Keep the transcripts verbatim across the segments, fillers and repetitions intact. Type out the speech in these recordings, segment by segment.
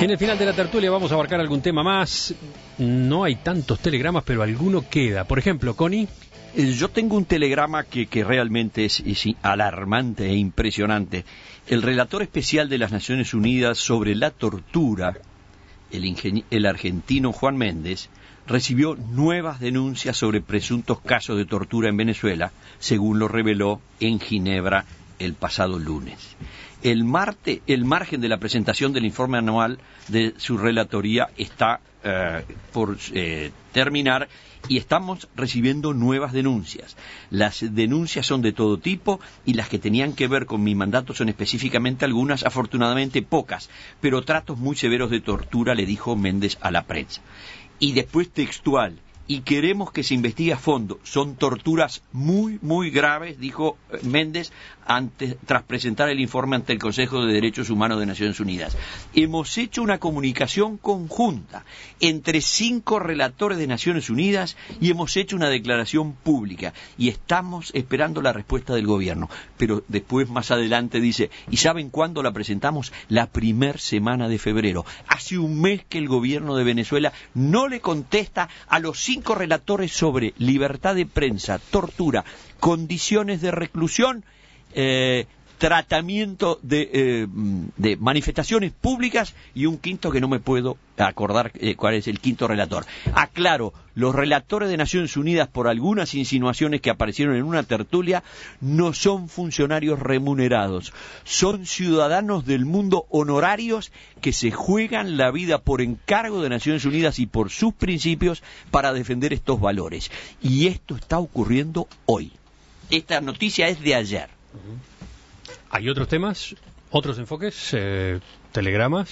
En el final de la tertulia vamos a abarcar algún tema más. No hay tantos telegramas, pero alguno queda. Por ejemplo, Connie. Yo tengo un telegrama que, que realmente es, es alarmante e impresionante. El relator especial de las Naciones Unidas sobre la tortura, el, ingenie- el argentino Juan Méndez, recibió nuevas denuncias sobre presuntos casos de tortura en Venezuela, según lo reveló en Ginebra el pasado lunes. El, martes, el margen de la presentación del informe anual de su relatoría está eh, por eh, terminar y estamos recibiendo nuevas denuncias. Las denuncias son de todo tipo y las que tenían que ver con mi mandato son específicamente algunas, afortunadamente pocas, pero tratos muy severos de tortura, le dijo Méndez a la prensa. Y después textual, y queremos que se investigue a fondo. Son torturas muy, muy graves, dijo Méndez antes, tras presentar el informe ante el Consejo de Derechos Humanos de Naciones Unidas. Hemos hecho una comunicación conjunta entre cinco relatores de Naciones Unidas y hemos hecho una declaración pública y estamos esperando la respuesta del gobierno. Pero después, más adelante, dice, ¿y saben cuándo la presentamos? La primer semana de febrero. Hace un mes que el gobierno de Venezuela no le contesta a los cinco relatores sobre libertad de prensa, tortura, condiciones de reclusión, eh, tratamiento de, eh, de manifestaciones públicas y un quinto que no me puedo acordar eh, cuál es el quinto relator. Aclaro, los relatores de Naciones Unidas, por algunas insinuaciones que aparecieron en una tertulia, no son funcionarios remunerados, son ciudadanos del mundo honorarios que se juegan la vida por encargo de Naciones Unidas y por sus principios para defender estos valores. Y esto está ocurriendo hoy. Esta noticia es de ayer. ¿Hay otros temas? ¿Otros enfoques? Eh, ¿Telegramas?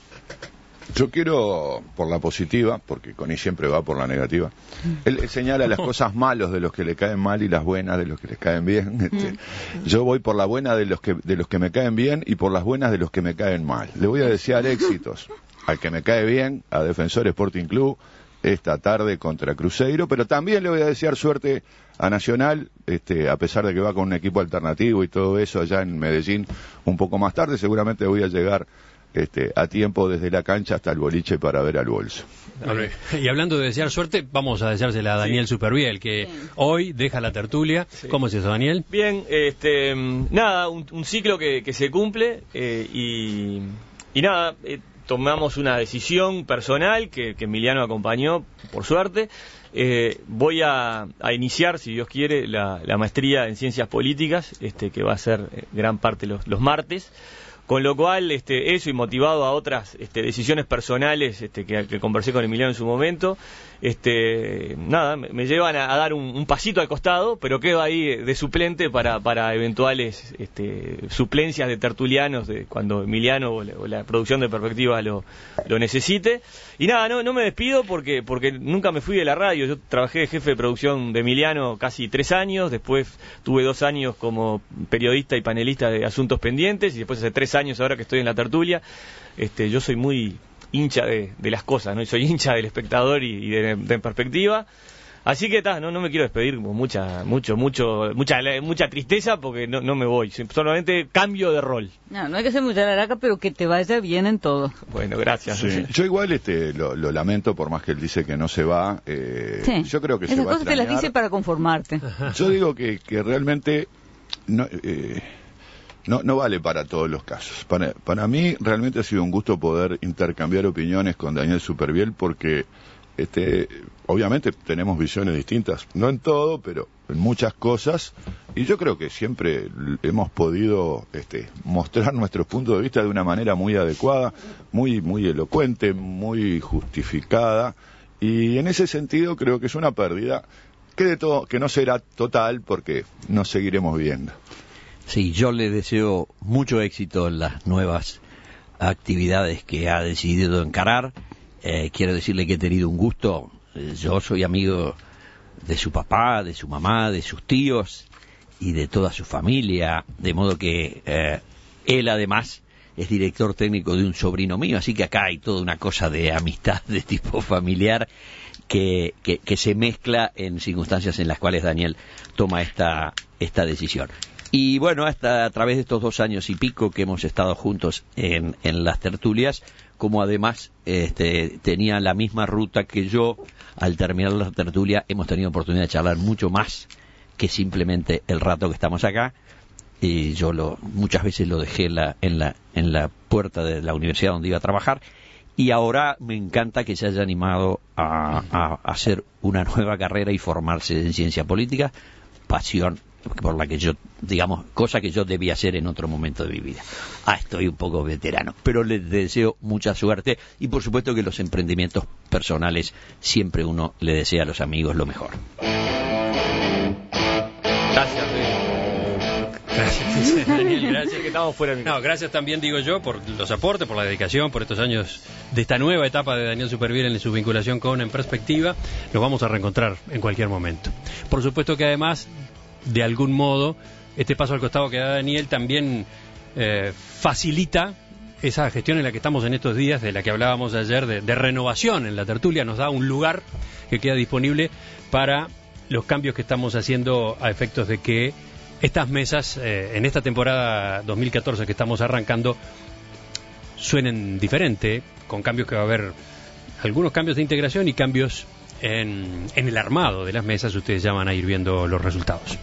Yo quiero, por la positiva, porque Connie siempre va por la negativa, él, él señala las cosas malas de los que le caen mal y las buenas de los que les caen bien. Este, yo voy por la buena de los que de los que me caen bien y por las buenas de los que me caen mal. Le voy a desear éxitos al que me cae bien, a Defensor Sporting Club, esta tarde contra Cruzeiro, pero también le voy a desear suerte a Nacional, este, a pesar de que va con un equipo alternativo y todo eso allá en Medellín un poco más tarde. Seguramente voy a llegar este, a tiempo desde la cancha hasta el boliche para ver al bolso. Y hablando de desear suerte, vamos a deseársela a Daniel sí. Superviel, que sí. hoy deja la tertulia. Sí. ¿Cómo es eso, Daniel? Bien, este, nada, un, un ciclo que, que se cumple eh, y, y nada, eh, tomamos una decisión personal que, que Emiliano acompañó, por suerte. Eh, voy a, a iniciar, si Dios quiere, la, la maestría en Ciencias Políticas, este, que va a ser eh, gran parte los, los martes. Con lo cual, este, eso y motivado a otras este, decisiones personales este, que, que conversé con Emiliano en su momento, este, nada, me, me llevan a, a dar un, un pasito al costado, pero quedo ahí de suplente para, para eventuales este, suplencias de tertulianos de cuando Emiliano o la, o la producción de Perspectiva lo, lo necesite. Y nada, no, no me despido porque, porque nunca me fui de la radio. Yo trabajé de jefe de producción de Emiliano casi tres años, después tuve dos años como periodista y panelista de Asuntos Pendientes, y después hace tres años ahora que estoy en la tertulia. Este, yo soy muy hincha de, de las cosas, ¿no? Y soy hincha del espectador y, y de, de Perspectiva. Así que ta, no, no me quiero despedir con mucha, mucho, mucho, mucha, mucha tristeza porque no, no me voy. Solamente cambio de rol. No, no hay que ser muy laraca, pero que te vaya bien en todo. Bueno, gracias. Sí. Yo igual este lo, lo lamento, por más que él dice que no se va. Eh, sí. Yo creo que Esas se va a cosas te las dice para conformarte. Yo digo que, que realmente no, eh, no, no vale para todos los casos. Para, para mí realmente ha sido un gusto poder intercambiar opiniones con Daniel Superviel porque este obviamente tenemos visiones distintas, no en todo, pero en muchas cosas, y yo creo que siempre hemos podido este, mostrar nuestros puntos de vista de una manera muy adecuada, muy muy elocuente, muy justificada, y en ese sentido creo que es una pérdida que de todo que no será total porque nos seguiremos viendo. Sí, yo le deseo mucho éxito en las nuevas actividades que ha decidido encarar. Eh, quiero decirle que he tenido un gusto. Eh, yo soy amigo de su papá, de su mamá, de sus tíos y de toda su familia, de modo que eh, él además es director técnico de un sobrino mío, así que acá hay toda una cosa de amistad de tipo familiar que, que, que se mezcla en circunstancias en las cuales Daniel toma esta, esta decisión. Y bueno, hasta a través de estos dos años y pico que hemos estado juntos en, en las tertulias, como además este, tenía la misma ruta que yo, al terminar la tertulia hemos tenido oportunidad de charlar mucho más que simplemente el rato que estamos acá. Y yo lo, muchas veces lo dejé en la, en la, en la puerta de la universidad donde iba a trabajar. Y ahora me encanta que se haya animado a, a, a hacer una nueva carrera y formarse en ciencia política, pasión por la que yo, digamos, cosa que yo debía hacer en otro momento de mi vida. Ah, estoy un poco veterano, pero les deseo mucha suerte y por supuesto que los emprendimientos personales siempre uno le desea a los amigos lo mejor. Gracias, Gracias, Daniel, gracias. que estamos fuera de mi No, gracias también, digo yo, por los aportes, por la dedicación, por estos años de esta nueva etapa de Daniel Supervielle en su vinculación con En Perspectiva. Nos vamos a reencontrar en cualquier momento. Por supuesto que además, de algún modo, este paso al costado que da Daniel también eh, facilita esa gestión en la que estamos en estos días, de la que hablábamos ayer, de, de renovación en la tertulia. Nos da un lugar que queda disponible para los cambios que estamos haciendo a efectos de que estas mesas, eh, en esta temporada dos mil catorce que estamos arrancando, suenen diferente, con cambios que va a haber, algunos cambios de integración y cambios en, en el armado de las mesas. Ustedes ya van a ir viendo los resultados.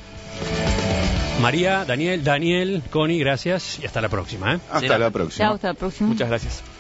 María, Daniel, Daniel, Connie, gracias y hasta la próxima. ¿eh? Hasta la próxima. Chao, hasta la próxima. Muchas gracias.